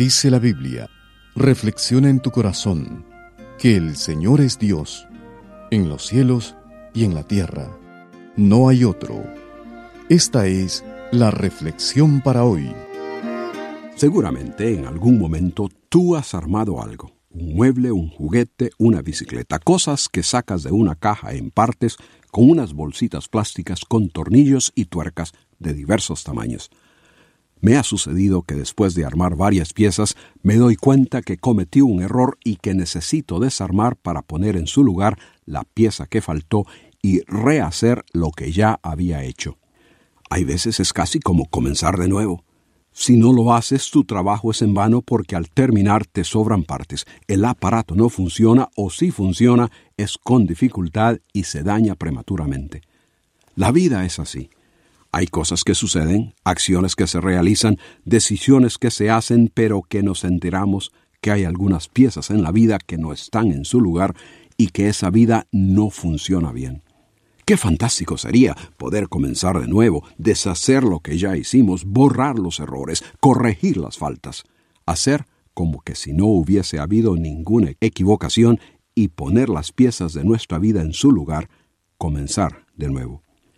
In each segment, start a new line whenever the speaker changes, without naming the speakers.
Dice la Biblia, reflexiona en tu corazón, que el Señor es Dios, en los cielos y en la tierra. No hay otro. Esta es la reflexión para hoy.
Seguramente en algún momento tú has armado algo. Un mueble, un juguete, una bicicleta. Cosas que sacas de una caja en partes con unas bolsitas plásticas con tornillos y tuercas de diversos tamaños. Me ha sucedido que después de armar varias piezas me doy cuenta que cometí un error y que necesito desarmar para poner en su lugar la pieza que faltó y rehacer lo que ya había hecho. Hay veces es casi como comenzar de nuevo. Si no lo haces, tu trabajo es en vano porque al terminar te sobran partes. El aparato no funciona o si funciona es con dificultad y se daña prematuramente. La vida es así. Hay cosas que suceden, acciones que se realizan, decisiones que se hacen, pero que nos enteramos que hay algunas piezas en la vida que no están en su lugar y que esa vida no funciona bien. Qué fantástico sería poder comenzar de nuevo, deshacer lo que ya hicimos, borrar los errores, corregir las faltas, hacer como que si no hubiese habido ninguna equivocación y poner las piezas de nuestra vida en su lugar, comenzar de nuevo.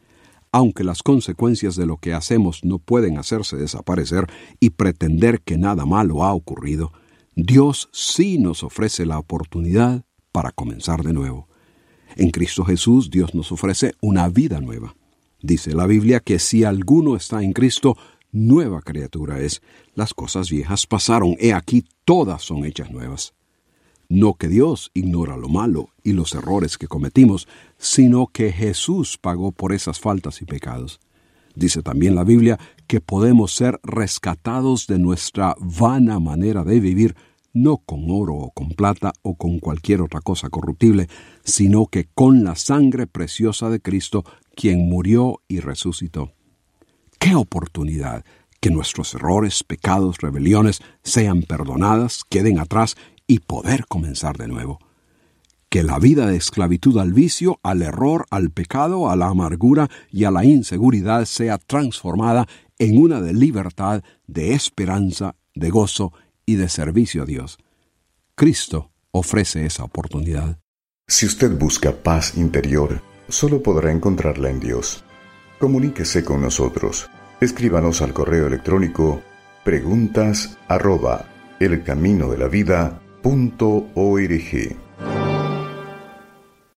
Aunque las consecuencias de lo que hacemos no pueden hacerse desaparecer y pretender que nada malo ha ocurrido, Dios sí nos ofrece la oportunidad para comenzar de nuevo. En Cristo Jesús, Dios nos ofrece una vida nueva. Dice la Biblia que si alguno está en Cristo, nueva criatura es. Las cosas viejas pasaron, he aquí todas son hechas nuevas. No que Dios ignora lo malo y los errores que cometimos, sino que Jesús pagó por esas faltas y pecados. Dice también la Biblia que podemos ser rescatados de nuestra vana manera de vivir, no con oro o con plata o con cualquier otra cosa corruptible, sino que con la sangre preciosa de Cristo, quien murió y resucitó. ¡Qué oportunidad! Que nuestros errores, pecados, rebeliones sean perdonadas, queden atrás y poder comenzar de nuevo. Que la vida de esclavitud al vicio, al error, al pecado, a la amargura y a la inseguridad sea transformada en una de libertad, de esperanza, de gozo y de servicio a Dios. Cristo ofrece esa oportunidad.
Si usted busca paz interior, solo podrá encontrarla en Dios. Comuníquese con nosotros. Escríbanos al correo electrónico preguntas@elcaminodelavida.org.